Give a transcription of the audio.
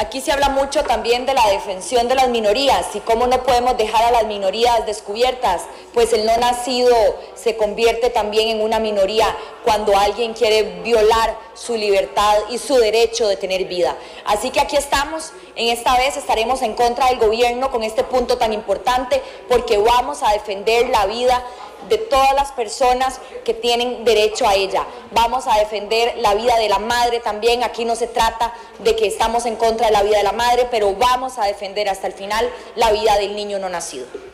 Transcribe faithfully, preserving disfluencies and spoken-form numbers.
Aquí se habla mucho también de la defensión de las minorías y cómo no podemos dejar a las minorías descubiertas, pues el no nacido se convierte también en una minoría cuando alguien quiere violar su libertad y su derecho de tener vida. Así que aquí estamos, en esta vez estaremos en contra del gobierno con este punto tan importante, porque vamos a defender la vida de todas las personas que tienen derecho a ella. Vamos a defender la vida de la madre también. Aquí no se trata de que estamos en contra de la vida de la madre, pero vamos a defender hasta el final la vida del niño no nacido.